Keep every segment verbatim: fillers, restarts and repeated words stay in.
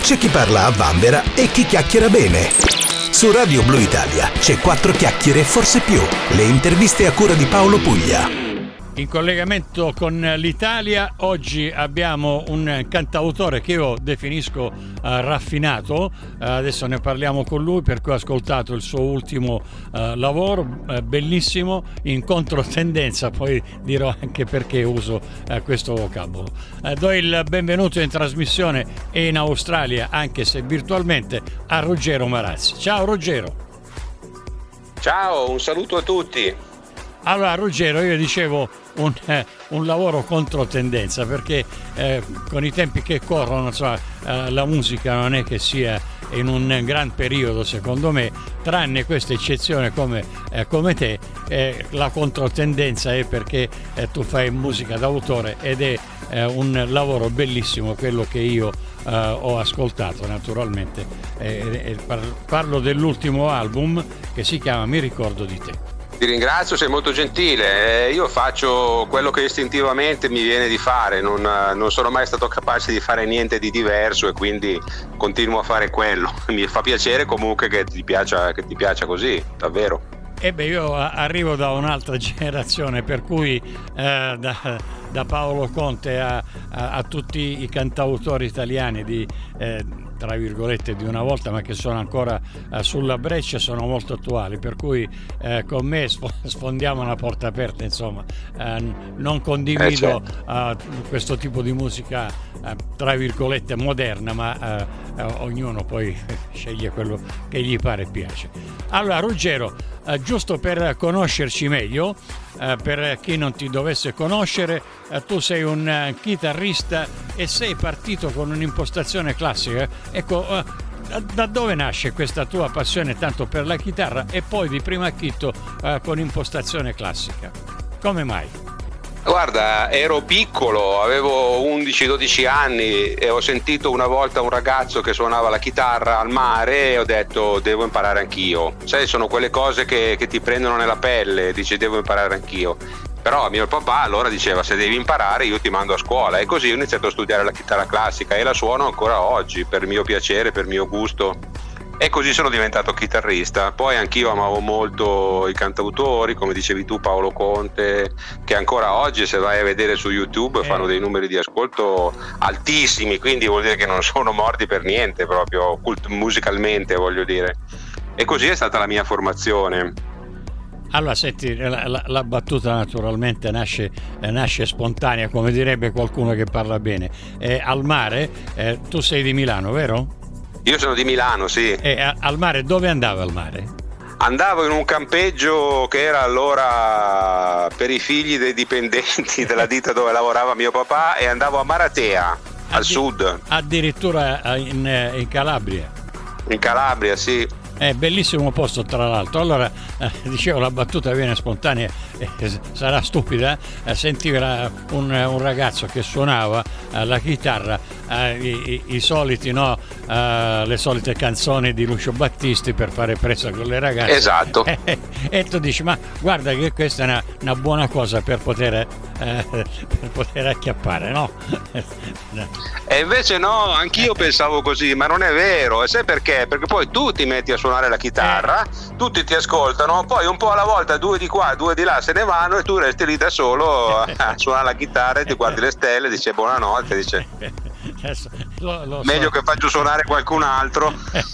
C'è chi parla a vanvera e chi chiacchiera bene. Su Radio Blu Italia c'è Quattro Chiacchiere e forse più. Le interviste a cura di Paolo Puglia. In collegamento con l'Italia oggi abbiamo un cantautore che io definisco uh, raffinato, uh, adesso ne parliamo con lui perché ho ascoltato il suo ultimo uh, lavoro, uh, bellissimo, in controtendenza, poi dirò anche perché uso uh, questo vocabolo. Uh, do il benvenuto in trasmissione e in Australia, anche se virtualmente, a Ruggero Marazzi. Ciao Ruggero. Ciao, un saluto a tutti. Allora Ruggero, io dicevo un, eh, un lavoro controtendenza perché eh, con i tempi che corrono, insomma, eh, la musica non è che sia in un gran periodo secondo me, tranne questa eccezione come, eh, come te, eh, la controtendenza è perché eh, tu fai musica d'autore ed è eh, un lavoro bellissimo quello che io eh, ho ascoltato naturalmente. Eh, eh, parlo dell'ultimo album che si chiama Mi ricordo di te. Ti ringrazio, sei molto gentile. Eh, io faccio quello che istintivamente mi viene di fare, non, non sono mai stato capace di fare niente di diverso e quindi continuo a fare quello. Mi fa piacere comunque che ti piaccia, che ti piaccia così, davvero. E beh, io arrivo da un'altra generazione, per cui eh, da, da Paolo Conte a, a, a tutti i cantautori italiani di eh, tra virgolette di una volta, ma che sono ancora eh, sulla breccia, sono molto attuali, per cui eh, con me sfondiamo una porta aperta, insomma. Eh, non condivido eh, certo. eh, questo tipo di musica eh, tra virgolette moderna, ma eh, eh, ognuno poi sceglie quello che gli pare e piace. Allora Ruggero, eh, giusto per conoscerci meglio, eh, per chi non ti dovesse conoscere, eh, tu sei un uh, chitarrista e sei partito con un'impostazione classica. Ecco, uh, da, da dove nasce questa tua passione tanto per la chitarra e poi di primo acchito uh, con impostazione classica? Come mai? Guarda, ero piccolo, avevo undici dodici anni e ho sentito una volta un ragazzo che suonava la chitarra al mare e ho detto devo imparare anch'io. Sai, sono quelle cose che, che ti prendono nella pelle, dici devo imparare anch'io. Però mio papà allora diceva se devi imparare io ti mando a scuola, e così ho iniziato a studiare la chitarra classica e la suono ancora oggi per mio piacere, per mio gusto. E così sono diventato chitarrista. Poi anch'io amavo molto i cantautori, come dicevi tu, Paolo Conte, che ancora oggi se vai a vedere su YouTube eh. fanno dei numeri di ascolto altissimi, quindi vuol dire che non sono morti per niente, proprio cult- musicalmente voglio dire. E così è stata la mia formazione. Allora senti, la, la, la battuta naturalmente nasce, eh, nasce spontanea, come direbbe qualcuno che parla bene. Eh, al mare, eh, tu sei di Milano, vero? Io sono di Milano, sì. E a, al mare, dove andava al mare? Andavo in un campeggio che era allora per i figli dei dipendenti della ditta dove lavorava mio papà, e andavo a Maratea, al Addi- sud. Addirittura in, in Calabria? In Calabria, sì. È bellissimo posto tra l'altro. Allora, eh, dicevo, la battuta viene spontanea, eh, sarà stupida, eh, sentire un, un ragazzo che suonava eh, la chitarra, eh, i, i, i soliti, no, eh, le solite canzoni di Lucio Battisti per fare presa con le ragazze. Esatto. Eh, e tu dici, ma guarda che questa è una, una buona cosa per poter, eh, per poter acchiappare, no? E invece no, anch'io pensavo così, ma non è vero. E sai perché? Perché poi tu ti metti a suonare la chitarra, eh. tutti ti ascoltano, poi un po' alla volta due di qua, due di là se ne vanno e tu resti lì da solo a, a suonare la chitarra e ti guardi le stelle, dice buonanotte, dice lo, lo meglio so. che faccio suonare qualcun altro.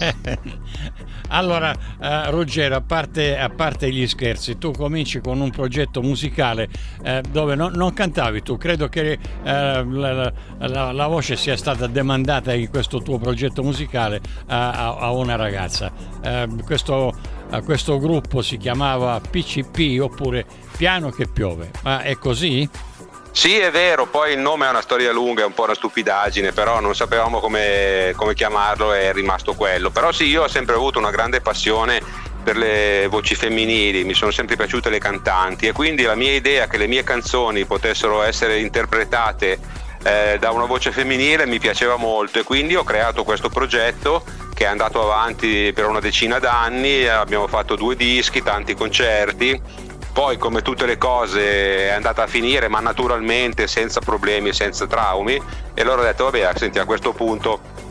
Allora, uh, Ruggero, a parte, a parte gli scherzi, tu cominci con un progetto musicale eh, dove no, non cantavi tu, credo che eh, la, la, la voce sia stata demandata in questo tuo progetto musicale a, a, a una ragazza. Eh, questo, uh, questo gruppo si chiamava P C P, oppure Piano che piove, ma è così? Sì, è vero, poi il nome è una storia lunga, è un po' una stupidaggine, però non sapevamo come, come chiamarlo e è rimasto quello. Però sì, io ho sempre avuto una grande passione per le voci femminili, mi sono sempre piaciute le cantanti, e quindi la mia idea che le mie canzoni potessero essere interpretate eh, da una voce femminile mi piaceva molto, e quindi ho creato questo progetto che è andato avanti per una decina d'anni. Abbiamo fatto due dischi, tanti concerti. Poi, come tutte le cose, è andata a finire, ma naturalmente senza problemi e senza traumi, e allora ho detto vabbè, senti, a questo punto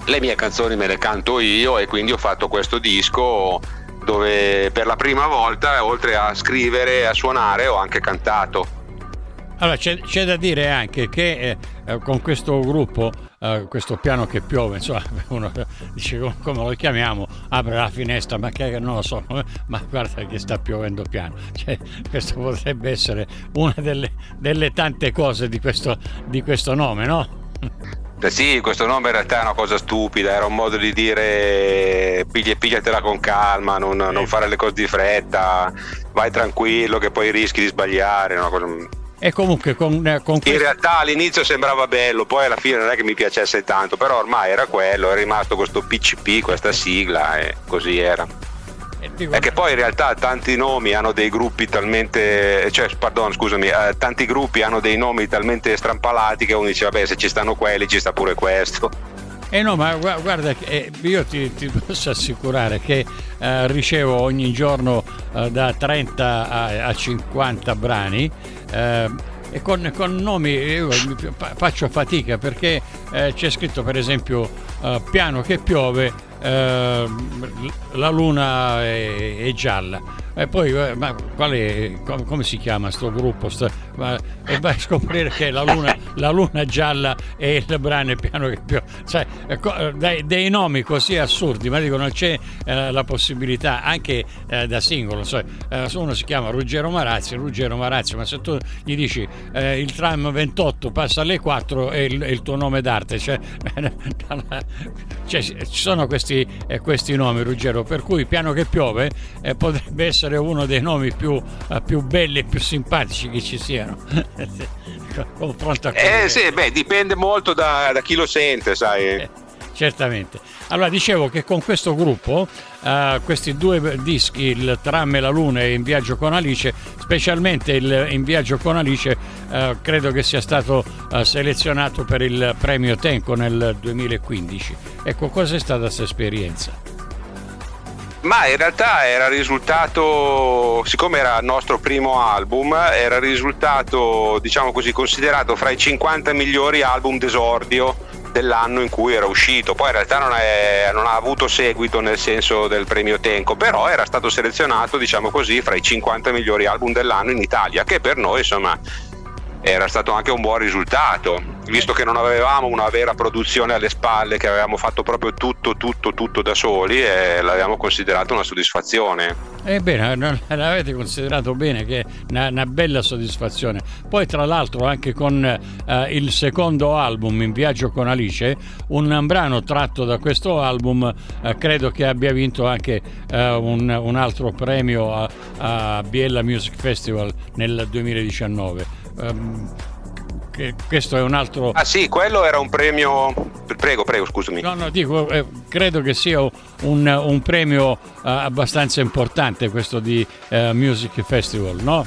le mie canzoni me le canto io, e quindi ho fatto questo disco dove per la prima volta, oltre a scrivere e a suonare, ho anche cantato. Allora c'è, c'è da dire anche che eh, con questo gruppo, eh, questo piano che piove, insomma, uno dice come, come lo chiamiamo, apre la finestra, ma che non lo so, ma guarda che sta piovendo piano. Cioè, questo potrebbe essere una delle, delle tante cose di questo, di questo nome, no? Eh sì, questo nome in realtà è una cosa stupida, era un modo di dire piglia, pigliatela con calma, non, non fare le cose di fretta, vai tranquillo che poi rischi di sbagliare, una cosa... E comunque con, con questo... In realtà all'inizio sembrava bello, poi alla fine non è che mi piacesse tanto, però ormai era quello, è rimasto questo P C P, questa sigla, e così era. E dico... È che poi in realtà tanti nomi hanno dei gruppi talmente, cioè pardon scusami, eh, tanti gruppi hanno dei nomi talmente strampalati che uno dice vabbè, se ci stanno quelli ci sta pure questo. Eh no, ma guarda, eh, io ti, ti posso assicurare che eh, ricevo ogni giorno eh, da trenta a, a cinquanta brani, eh, e con, con nomi io faccio fatica, perché eh, c'è scritto per esempio eh, piano che piove, eh, la luna è, è gialla, e poi eh, ma qual è, come, come si chiama sto gruppo, sto, ma, e vai a scoprire che la luna, la luna gialla è il brano piano che piove, cioè, eh, dei, dei nomi così assurdi, ma dico non c'è eh, la possibilità anche eh, da singolo, cioè, eh, uno si chiama Ruggero Marazzi, Ruggero Marazzi, ma se tu gli dici eh, il tram ventotto passa alle quattro è il, è il tuo nome d'arte, cioè, cioè, ci sono questi, eh, questi nomi, Ruggero, per cui piano che piove eh, potrebbe essere uno dei nomi più, uh, più belli e più simpatici che ci siano. Confronto a eh sì, beh, dipende molto da, da chi lo sente, sai. Eh, certamente. Allora dicevo che con questo gruppo, uh, questi due dischi, il Tram e la Luna e In viaggio con Alice, specialmente il In viaggio con Alice, uh, credo che sia stato uh, selezionato per il premio Tenco nel duemilaquindici. Ecco, cos'è stata questa esperienza? Ma in realtà era risultato, siccome era il nostro primo album, era risultato, diciamo così, considerato fra i cinquanta migliori album d'esordio dell'anno in cui era uscito. Poi in realtà non, è, non ha avuto seguito nel senso del premio Tenco, però era stato selezionato, diciamo così, fra i cinquanta migliori album dell'anno in Italia, che per noi insomma era stato anche un buon risultato, visto che non avevamo una vera produzione alle spalle, che avevamo fatto proprio tutto tutto tutto da soli, e l'avevamo considerato una soddisfazione. Ebbene, l'avete considerato bene, che è una, una bella soddisfazione. Poi tra l'altro anche con eh, il secondo album, In viaggio con Alice, un brano tratto da questo album eh, credo che abbia vinto anche eh, un, un altro premio a, a Biella Music Festival nel duemiladiciannove. Um, che questo è un altro. Ah sì, quello era un premio. Prego, prego, scusami. No, no, dico, eh, credo che sia un, un premio eh, abbastanza importante questo di eh, Music Festival, no?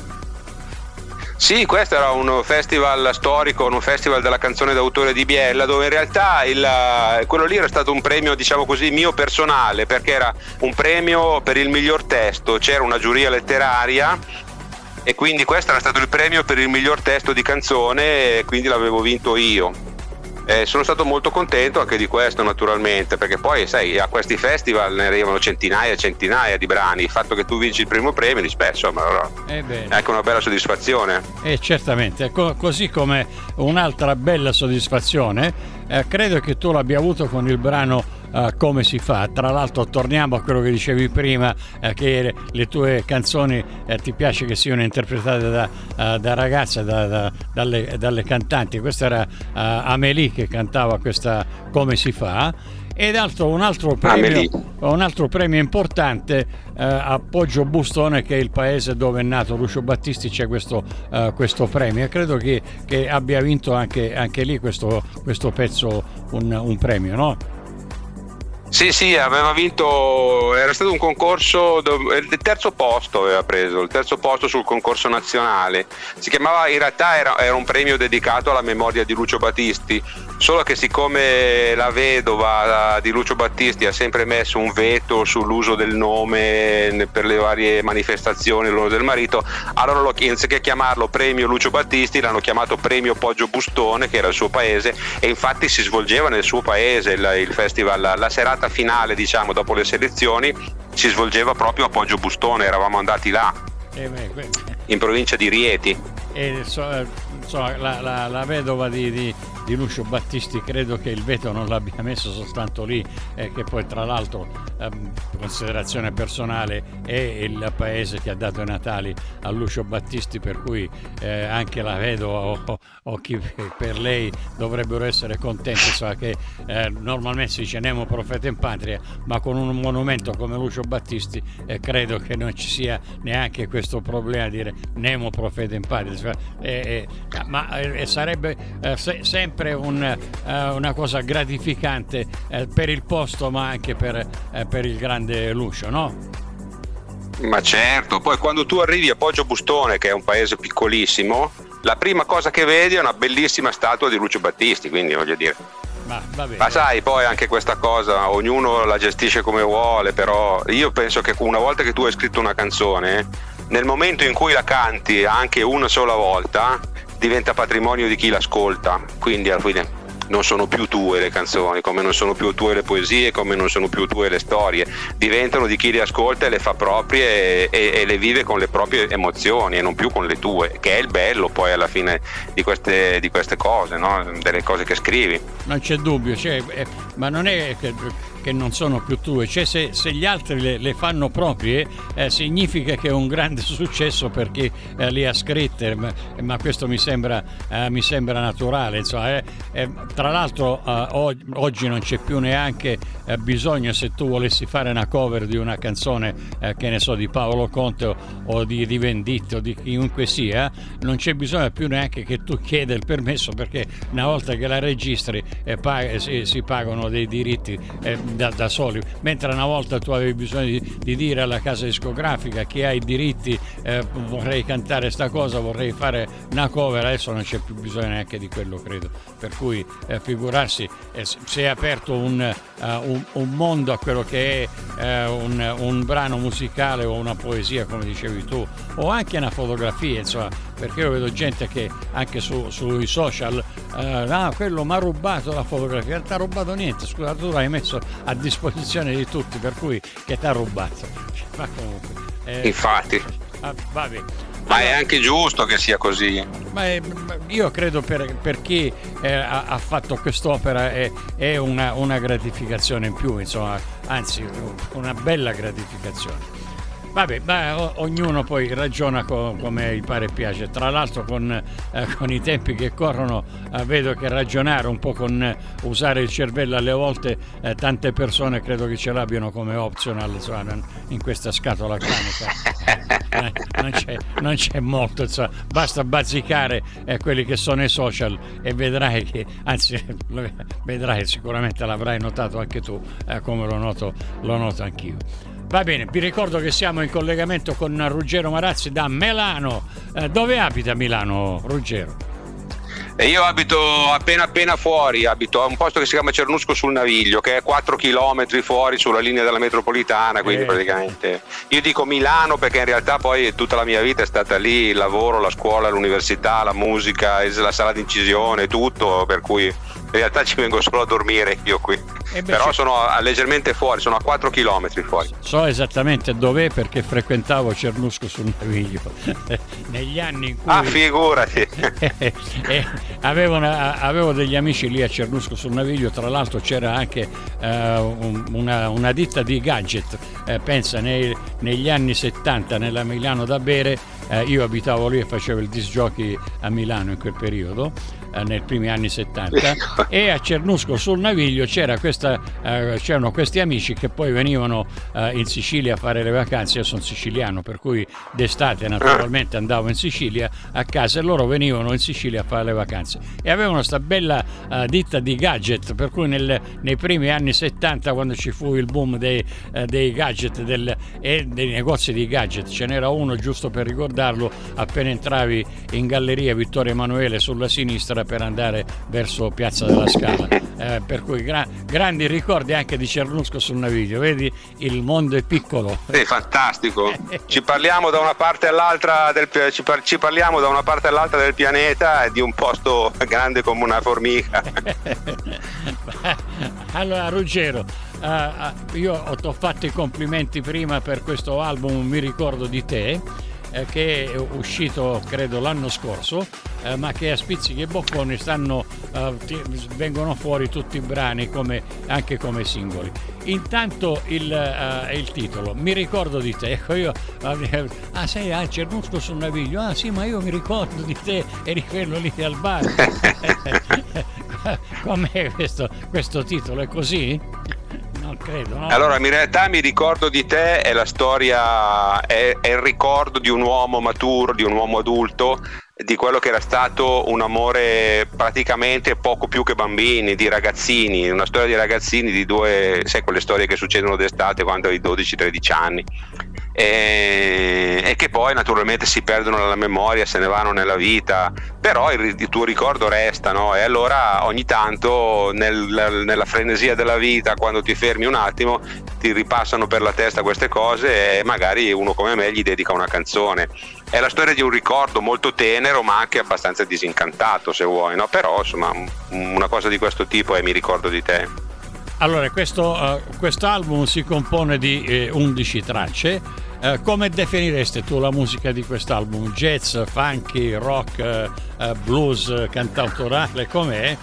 Sì, questo era un festival storico, un festival della canzone d'autore di Biella, dove in realtà il, quello lì era stato un premio, diciamo così, mio personale, perché era un premio per il miglior testo, c'era una giuria letteraria e quindi questo era stato il premio per il miglior testo di canzone, e quindi l'avevo vinto io. Eh, sono stato molto contento anche di questo, naturalmente, perché poi sai, a questi festival ne arrivano centinaia e centinaia di brani. Il fatto che tu vinci il primo premio, di spesso, ma allora, è anche una bella soddisfazione. Eh, certamente, Co- così come un'altra bella soddisfazione, eh, credo che tu l'abbia avuto con il brano Uh, Come si fa. Tra l'altro torniamo a quello che dicevi prima, uh, che le tue canzoni uh, ti piace che siano interpretate da, uh, da ragazze, da, da, dalle, dalle cantanti. Questa era uh, Amélie che cantava questa Come si fa. Ed altro, un, altro premio, un altro premio importante uh, a Poggio Bustone, che è il paese dove è nato Lucio Battisti, c'è questo, uh, questo premio, e credo che, che abbia vinto anche, anche lì questo, questo pezzo un, un premio, no? Sì, sì, aveva vinto, era stato un concorso, il terzo posto aveva preso, il terzo posto sul concorso nazionale. Si chiamava, in realtà era, era un premio dedicato alla memoria di Lucio Battisti, Solo che siccome la vedova di Lucio Battisti ha sempre messo un veto sull'uso del nome per le varie manifestazioni, l'uso del marito, allora lo, anziché chiamarlo premio Lucio Battisti l'hanno chiamato premio Poggio Bustone, che era il suo paese, e infatti si svolgeva nel suo paese il, il festival, la, la serata finale, diciamo, dopo le selezioni si svolgeva proprio a Poggio Bustone, eravamo andati là, eh beh, in provincia di Rieti. E so, so, la, la, la vedova di, di, di Lucio Battisti credo che il veto non l'abbia messo soltanto lì, eh, che poi tra l'altro, ehm, considerazione personale, è il paese che ha dato i natali a Lucio Battisti, per cui eh, anche la vedova o, o chi per lei dovrebbero essere contenti, so, che eh, normalmente si dice nemo profeta in patria, ma con un monumento come Lucio Battisti eh, credo che non ci sia neanche questo problema di dire nemo profeta in patria. Eh, eh, ma eh, sarebbe eh, se, sempre un, eh, una cosa gratificante eh, per il posto, ma anche per, eh, per il grande Lucio, no? Ma certo, poi quando tu arrivi a Poggio Bustone, che è un paese piccolissimo, la prima cosa che vedi è una bellissima statua di Lucio Battisti, quindi voglio dire. Ma, va bene. Ma sai, poi anche questa cosa ognuno la gestisce come vuole, però io penso che una volta che tu hai scritto una canzone, nel momento in cui la canti anche una sola volta diventa patrimonio di chi l'ascolta, quindi alla fine non sono più tue le canzoni, come non sono più tue le poesie, come non sono più tue le storie, diventano di chi le ascolta e le fa proprie e, e, e le vive con le proprie emozioni e non più con le tue, che è il bello poi alla fine di queste, di queste cose, no? Delle cose che scrivi. Non c'è dubbio, cioè, eh, ma non è che, che non sono più tue, cioè se, se gli altri le, le fanno proprie eh, significa che è un grande successo per chi eh, le ha scritte, ma, ma questo mi sembra, eh, mi sembra naturale, insomma, eh, eh, tra l'altro eh, oggi non c'è più neanche eh, bisogno, se tu volessi fare una cover di una canzone eh, che ne so di Paolo Conte o, o di, di Venditti o di chiunque sia, non c'è bisogno più neanche che tu chieda il permesso, perché una volta che la registri eh, pag- si, si pagano dei diritti eh, da, da soli, mentre una volta tu avevi bisogno di, di dire alla casa discografica che ha i diritti, eh, vorrei cantare sta cosa, vorrei fare una cover, adesso non c'è più bisogno neanche di quello, credo, per cui eh, figurarsi eh, si è aperto un, uh, un, un mondo a quello che è eh, un, un brano musicale o una poesia, come dicevi tu, o anche una fotografia, insomma, perché io vedo gente che anche su, sui social eh, ah, quello mi ha rubato la fotografia, non ti ha rubato niente, scusa, tu l'hai messo a disposizione di tutti, per cui che ti ha rubato, ma comunque eh, infatti ah, vabbè. Ma è anche giusto che sia così. Ma è, io credo per, per chi eh, ha, ha fatto quest'opera è, è una, una gratificazione in più, insomma, anzi una bella gratificazione. Vabbè, beh, o, ognuno poi ragiona co, come gli pare e piace. Tra l'altro con, eh, con i tempi che corrono eh, vedo che ragionare un po' con eh, usare il cervello alle volte eh, tante persone credo che ce l'abbiano come optional, insomma, in questa scatola cranica. Eh, non, c'è, non c'è molto, insomma, basta bazzicare eh, quelli che sono i social e vedrai che, anzi vedrai, sicuramente l'avrai notato anche tu, eh, come lo noto, lo noto anch'io. Va bene, vi ricordo che siamo in collegamento con Ruggero Marazzi da Milano. Eh, dove abita a Milano, Ruggero? E io abito appena appena fuori, abito a un posto che si chiama Cernusco sul Naviglio, che è quattro chilometri fuori sulla linea della metropolitana, quindi eh. praticamente io dico Milano perché in realtà poi tutta la mia vita è stata lì, il lavoro, la scuola, l'università, la musica, la sala di incisione, tutto, per cui in realtà ci vengo solo a dormire io qui. Eh beh, però sono a, leggermente fuori, sono a quattro chilometri fuori. So esattamente dov'è perché frequentavo Cernusco sul Naviglio negli anni in cui ah figurati eh, eh, avevo, una, avevo degli amici lì a Cernusco sul Naviglio, tra l'altro c'era anche eh, un, una, una ditta di gadget, eh, pensa nei, negli anni settanta nella Milano da bere, eh, io abitavo lì e facevo il disc jockey a Milano in quel periodo, nei primi anni settanta, e a Cernusco sul Naviglio c'era questa, eh, c'erano questi amici che poi venivano eh, in Sicilia a fare le vacanze. Io sono siciliano, per cui d'estate naturalmente andavo in Sicilia a casa e loro venivano in Sicilia a fare le vacanze e avevano sta bella eh, ditta di gadget, per cui nel, nei primi anni settanta, quando ci fu il boom dei, eh, dei gadget del, e dei negozi di gadget, ce n'era uno, giusto per ricordarlo, appena entravi in Galleria Vittorio Emanuele sulla sinistra per andare verso Piazza della Scala, eh, per cui gra- grandi ricordi anche di Cernusco sul Naviglio, vedi, il mondo è piccolo. Sì, fantastico, ci parliamo da una parte all'altra del, ci, par- ci parliamo da una parte all'altra del pianeta, di un posto grande come una formica. Allora Ruggero, uh, uh, io ti ho fatto i complimenti prima per questo album Mi ricordo di te, eh, che è uscito credo l'anno scorso, eh, ma che a spizzichi e bocconi stanno, uh, ti, vengono fuori tutti i brani come, anche come singoli. Intanto il, uh, il titolo Mi ricordo di te, ecco io, ah sei a Cernusco sul Naviglio, ah sì, ma io mi ricordo di te, eri quello lì al bar. Com'è questo, questo titolo? È così? Non credo, no? Allora, in realtà Mi ricordo di te è la storia, è, è il ricordo di un uomo maturo, di un uomo adulto, di quello che era stato un amore praticamente poco più che bambini, di ragazzini, una storia di ragazzini di due, sai, quelle storie che succedono d'estate quando hai dodici tredici anni. E, e che poi naturalmente si perdono nella memoria, se ne vanno nella vita, però il, il tuo ricordo resta, no? E allora ogni tanto nel, nella frenesia della vita, quando ti fermi un attimo, ti ripassano per la testa queste cose e magari uno come me gli dedica una canzone. È la storia di un ricordo molto tenero ma anche abbastanza disincantato, se vuoi, no? Però insomma una cosa di questo tipo è Mi ricordo di te. Allora, questo uh, quest'album si compone di eh, undici tracce. Uh, come definireste tu la musica di quest'album? Jazz, funky, rock, uh, uh, blues, cantautorale, com'è?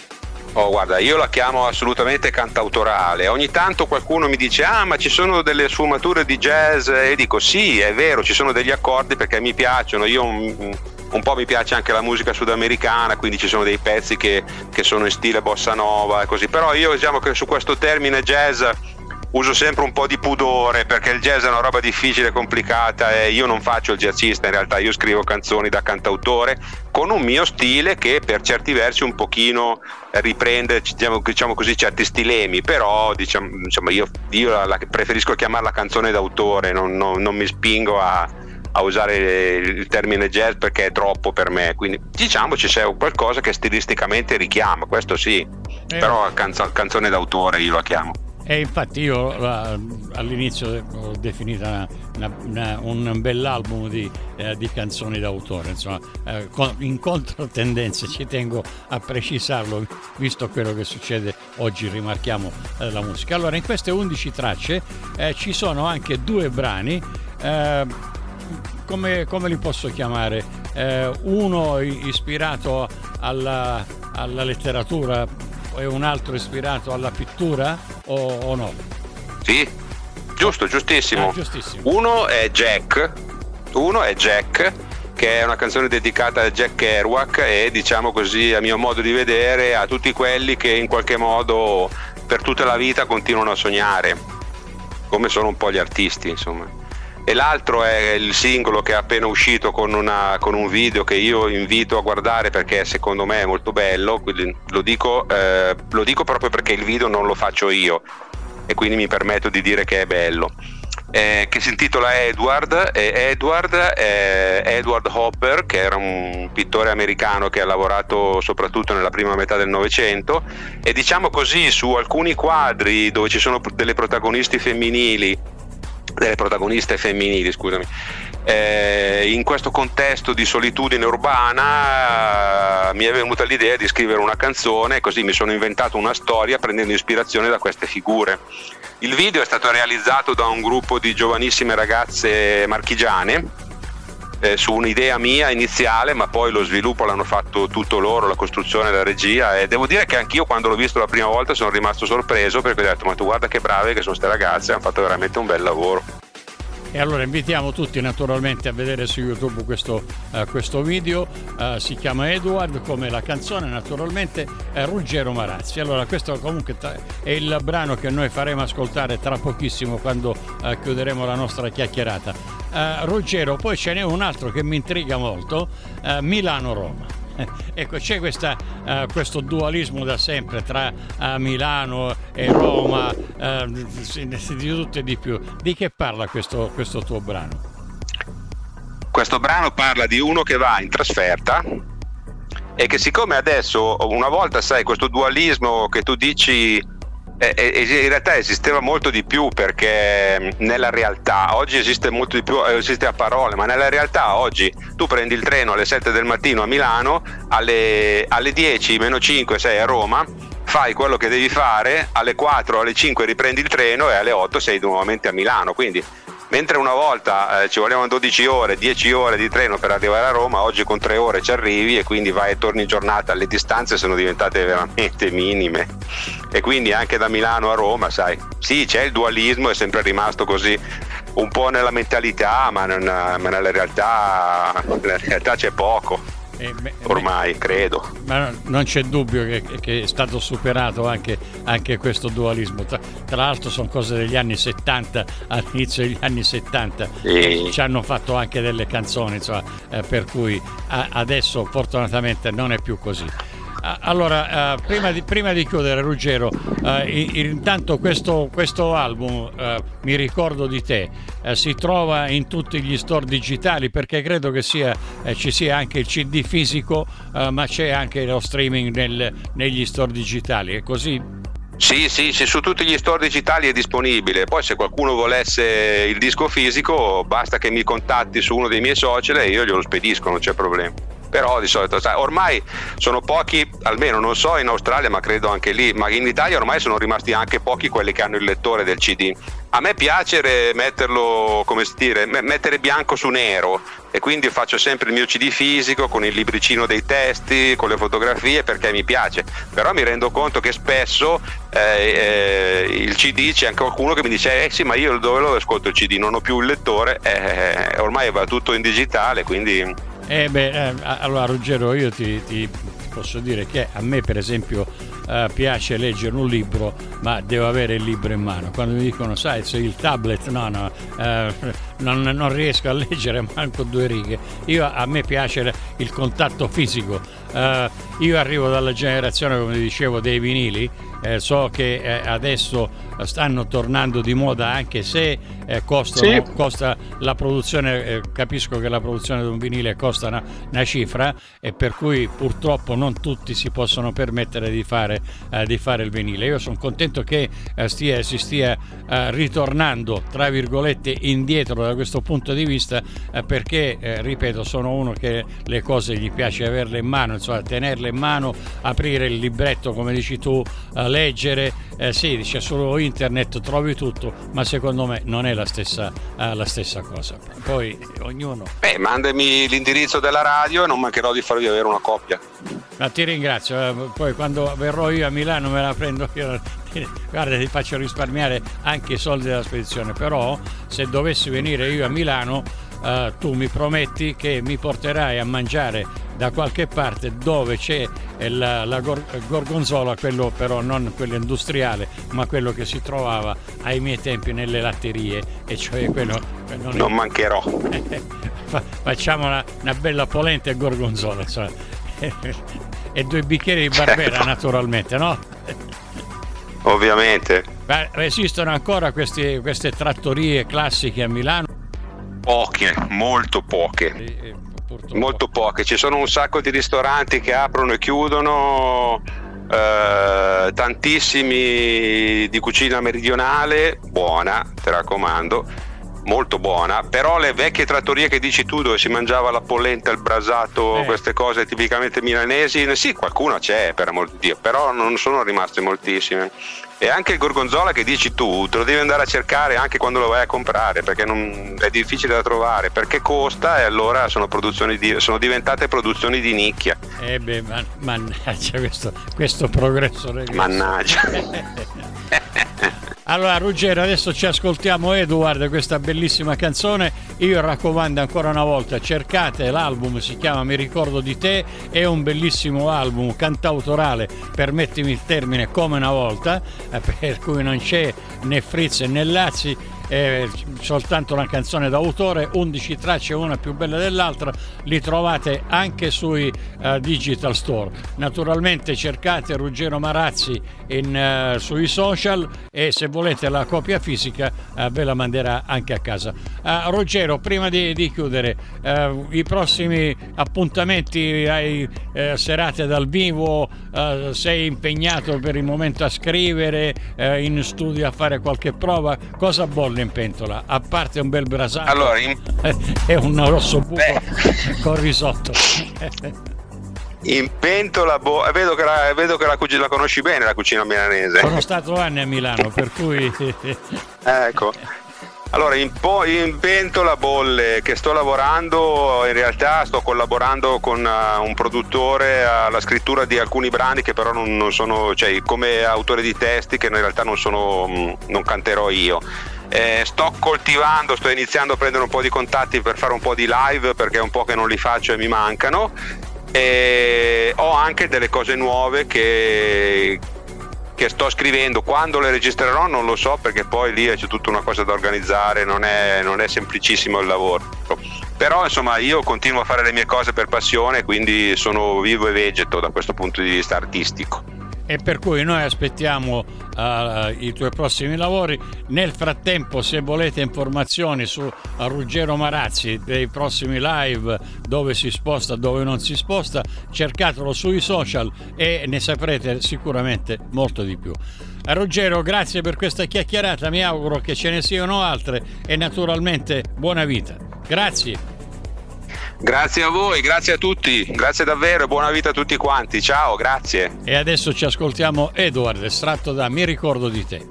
Oh, guarda, io la chiamo assolutamente cantautorale. Ogni tanto qualcuno mi dice ah, ma ci sono delle sfumature di jazz, e dico sì, è vero, ci sono degli accordi perché mi piacciono. Io un, un po' mi piace anche la musica sudamericana, quindi ci sono dei pezzi che, che sono in stile bossa nova e così. Però io diciamo che su questo termine jazz uso sempre un po' di pudore, perché il jazz è una roba difficile e complicata e io non faccio il jazzista, in realtà io scrivo canzoni da cantautore con un mio stile che per certi versi un pochino riprende, diciamo, diciamo così, certi stilemi, però diciamo, diciamo io, io la, la, preferisco chiamarla canzone d'autore, non, non, non mi spingo a, a usare il termine jazz perché è troppo per me, quindi diciamo ci c'è qualcosa che stilisticamente richiama, questo sì, eh. Però canzo, canzone d'autore io la chiamo. E infatti io uh, all'inizio ho definita una, una, un bell'album di, eh, di canzoni d'autore, insomma, eh, con, in controtendenza, ci tengo a precisarlo, visto quello che succede oggi, rimarchiamo eh, la musica. Allora, in queste undici tracce eh, ci sono anche due brani, eh, come, come li posso chiamare? Eh, uno ispirato alla, alla letteratura e un altro ispirato alla pittura o, o no? Sì, giusto, giustissimo. Ah, giustissimo. Uno è Jack, uno è Jack, che è una canzone dedicata a Jack Kerouac e diciamo così, a mio modo di vedere, a tutti quelli che in qualche modo per tutta la vita continuano a sognare, come sono un po' gli artisti, insomma. E l'altro è il singolo che è appena uscito con, una, con un video che io invito a guardare perché secondo me è molto bello, quindi lo dico, eh, lo dico proprio perché il video non lo faccio io e quindi mi permetto di dire che è bello, eh, che si intitola Edward, e Edward è Edward Hopper, che era un pittore americano che ha lavorato soprattutto nella prima metà del Novecento, e diciamo così su alcuni quadri dove ci sono delle protagonisti femminili delle protagoniste femminili, scusami, eh, in questo contesto di solitudine urbana eh, mi è venuta l'idea di scrivere una canzone, così mi sono inventato una storia prendendo ispirazione da queste figure. Il video è stato realizzato da un gruppo di giovanissime ragazze marchigiane eh, su un'idea mia iniziale, ma poi lo sviluppo l'hanno fatto tutto loro, la costruzione, la regia, e devo dire che anch'io quando l'ho visto la prima volta sono rimasto sorpreso perché ho detto ma tu guarda che brave che sono ste ragazze, hanno fatto veramente un bel lavoro. E allora invitiamo tutti naturalmente a vedere su YouTube questo, uh, questo video, uh, si chiama Edward come la canzone, naturalmente è Ruggero Marazzi. Allora questo comunque è il brano che noi faremo ascoltare tra pochissimo quando uh, chiuderemo la nostra chiacchierata. Uh, Ruggero, poi ce n'è un altro che mi intriga molto, uh, Milano-Roma. Ecco, c'è questa, uh, questo dualismo da sempre tra uh, Milano e Roma, uh, di tutto e di più. Di che parla questo, questo tuo brano? Questo brano parla di uno che va in trasferta è che siccome adesso, una volta, sai, questo dualismo che tu dici eh, eh, in realtà esisteva molto di più, perché nella realtà oggi esiste molto di più, esiste a parole, ma nella realtà oggi tu prendi il treno alle sette del mattino a Milano, alle, alle dieci meno cinque sei a Roma, fai quello che devi fare, alle quattro alle cinque riprendi il treno e alle otto sei nuovamente a Milano. Quindi mentre una volta eh, ci volevano dodici ore, dieci ore di treno per arrivare a Roma, oggi con tre ore ci arrivi e quindi vai e torni in giornata. Le distanze sono diventate veramente minime e quindi anche da Milano a Roma, sai, sì, c'è il dualismo, è sempre rimasto così un po' nella mentalità, ma, non, ma nella realtà, nella realtà c'è poco. Eh, beh, ormai beh, credo, ma non c'è dubbio che, che è stato superato anche, anche questo dualismo. Tra, tra l'altro sono cose degli anni settanta, all'inizio degli anni settanta, sì. Ci hanno fatto anche delle canzoni, insomma, eh, per cui a, adesso fortunatamente non è più così. Allora, uh, prima, di, prima di chiudere, Ruggero, uh, intanto questo, questo album, uh, Mi ricordo di te, uh, si trova in tutti gli store digitali, perché credo che sia, eh, ci sia anche il C D fisico, uh, ma c'è anche lo streaming nel, negli store digitali, è così? Sì, sì, sì, su tutti gli store digitali è disponibile. Poi se qualcuno volesse il disco fisico, basta che mi contatti su uno dei miei social e io glielo spedisco, non c'è problema. Però di solito, sai, ormai sono pochi, almeno non so in Australia, ma credo anche lì, ma in Italia ormai sono rimasti anche pochi quelli che hanno il lettore del C D. A me piace metterlo, come si dire, mettere bianco su nero, e quindi faccio sempre il mio C D fisico con il libricino dei testi, con le fotografie, perché mi piace. Però mi rendo conto che spesso eh, eh, il C D, c'è anche qualcuno che mi dice eh sì, ma io dove lo ascolto il C D? Non ho più il lettore, eh, ormai va tutto in digitale, quindi... Eh beh, eh, allora Ruggero, io ti, ti posso dire che a me per esempio eh, piace leggere un libro, ma devo avere il libro in mano. Quando mi dicono, sai, se il tablet, no, no, eh, non, non riesco a leggere manco due righe. Io, a me piace il contatto fisico. Eh, io arrivo dalla generazione, come dicevo, dei vinili. Eh, so che eh, adesso stanno tornando di moda, anche se eh, costano, sì. costa la produzione, eh, capisco che la produzione di un vinile costa una, una cifra, e per cui purtroppo non tutti si possono permettere di fare, eh, di fare il vinile. Io sono contento che eh, stia, si stia eh, ritornando, tra virgolette, indietro da questo punto di vista, eh, perché eh, ripeto, sono uno che le cose gli piace averle in mano, insomma, tenerle in mano, aprire il libretto, come dici tu, eh, leggere, eh, sì, c'è solo internet, trovi tutto, ma secondo me non è la stessa, eh, la stessa cosa. Poi ognuno... Beh, mandami l'indirizzo della radio e non mancherò di farvi avere una copia. Ma ti ringrazio, eh, poi quando verrò io a Milano me la prendo io, guarda, ti faccio risparmiare anche i soldi della spedizione, però se dovessi venire io a Milano, eh, tu mi prometti che mi porterai a mangiare da qualche parte dove c'è la, la gor- gorgonzola, quello però non quello industriale, ma quello che si trovava ai miei tempi nelle latterie, e cioè quello non, non mancherò. Facciamo una, una bella polenta e gorgonzola, insomma. E due bicchieri di Barbera, naturalmente, no? Ovviamente. Ma esistono ancora questi, queste trattorie classiche a Milano? Poche, molto poche. E, e, molto poche. Ci sono un sacco di ristoranti che aprono e chiudono, eh, tantissimi di cucina meridionale, buona, ti raccomando, molto buona. Però le vecchie trattorie che dici tu, dove si mangiava la polenta, il brasato, eh. queste cose tipicamente milanesi, sì, qualcuno c'è, per amor di Dio, però non sono rimaste moltissime. E anche il gorgonzola che dici tu, te lo devi andare a cercare anche quando lo vai a comprare, perché non, è difficile da trovare, perché costa, e allora sono produzioni di, sono diventate produzioni di nicchia. Eh beh, man, mannaggia questo, questo progresso regresso. Mannaggia. Allora Ruggero, adesso ci ascoltiamo Edward, questa bellissima canzone. Io raccomando ancora una volta, cercate l'album, si chiama Mi ricordo di te, è un bellissimo album cantautorale, permettimi il termine, come una volta, per cui non c'è né Fritz né Lazzi, è soltanto una canzone d'autore, undici tracce, una più bella dell'altra, li trovate anche sui uh, digital store. Naturalmente cercate Ruggero Marazzi in, uh, sui social, e se volete la copia fisica uh, ve la manderà anche a casa. Uh, Ruggero, prima di, di chiudere, uh, i prossimi appuntamenti, hai uh, serate dal vivo, uh, sei impegnato per il momento a scrivere, uh, in studio a fare qualche prova, cosa bolle in pentola? A parte un bel brasato, allora, in... e un rosso buco con risotto. In pentola, boh, vedo che, la, vedo che la, la conosci bene, la cucina milanese. Sono stato anni a Milano, per cui... Ecco. Allora, in, po- in pentola bolle che sto lavorando, in realtà sto collaborando con uh, un produttore alla scrittura di alcuni brani che però non, non sono, cioè come autore di testi che in realtà non sono, mh, non canterò io. Eh, sto coltivando, sto iniziando a prendere un po' di contatti per fare un po' di live, perché è un po' che non li faccio e mi mancano. E ho anche delle cose nuove che che sto scrivendo. Quando le registrerò non lo so, perché poi lì c'è tutta una cosa da organizzare, non è, non è semplicissimo il lavoro, però insomma io continuo a fare le mie cose per passione, quindi sono vivo e vegeto da questo punto di vista artistico. E per cui noi aspettiamo uh, i tuoi prossimi lavori. Nel frattempo, se volete informazioni su uh, Ruggero Marazzi, dei prossimi live, dove si sposta, dove non si sposta, cercatelo sui social e ne saprete sicuramente molto di più. Uh, Ruggero, grazie per questa chiacchierata, mi auguro che ce ne siano altre e naturalmente buona vita. Grazie. Grazie a voi, grazie a tutti, grazie davvero e buona vita a tutti quanti, ciao, grazie. E adesso ci ascoltiamo Edward, estratto da Mi ricordo di te.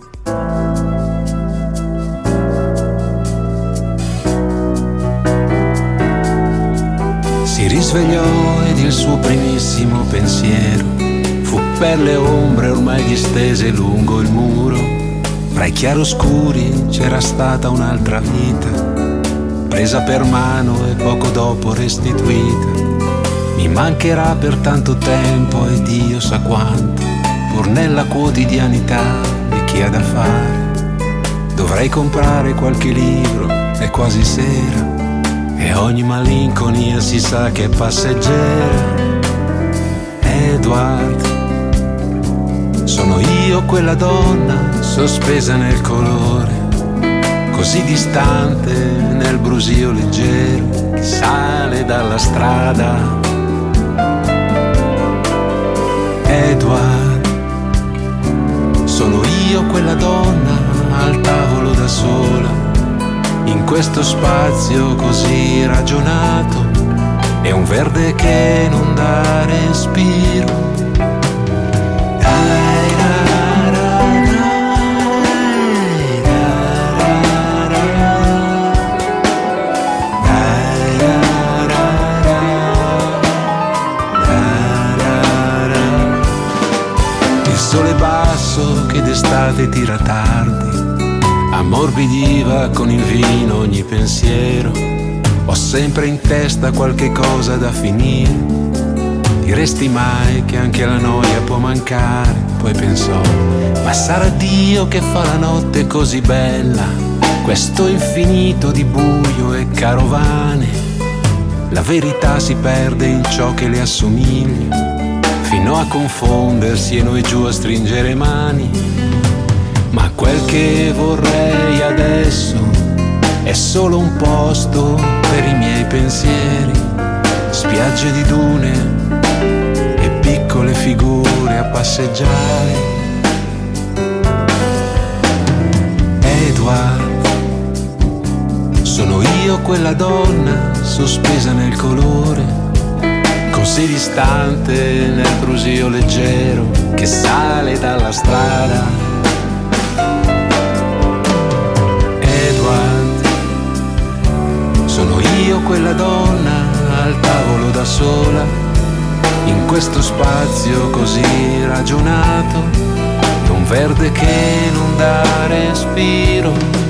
Si risvegliò ed il suo primissimo pensiero fu per le ombre ormai distese lungo il muro. Fra i chiaroscuri c'era stata un'altra vita, presa per mano e poco dopo restituita. Mi mancherà per tanto tempo e Dio sa quanto, pur nella quotidianità di chi ha da fare. Dovrei comprare qualche libro, è quasi sera e ogni malinconia si sa che è passeggera. Edward, sono io quella donna sospesa nel colore, così distante nel brusio leggero che sale dalla strada. Edward, sono io quella donna al tavolo da sola, in questo spazio così ragionato, e un verde che non dà respiro. Che d'estate tira tardi, ammorbidiva con il vino ogni pensiero. Ho sempre in testa qualche cosa da finire. Diresti mai che anche la noia può mancare? Poi pensò, ma sarà Dio che fa la notte così bella, questo infinito di buio e carovane. La verità si perde in ciò che le assomiglia, fino a confondersi e noi giù a stringere mani. Ma quel che vorrei adesso è solo un posto per i miei pensieri, spiagge di dune e piccole figure a passeggiare. Edward, sono io quella donna sospesa nel colore, così distante nel brusio leggero che sale dalla strada. Edward, sono io quella donna al tavolo da sola, in questo spazio così ragionato, e un verde che non dà respiro.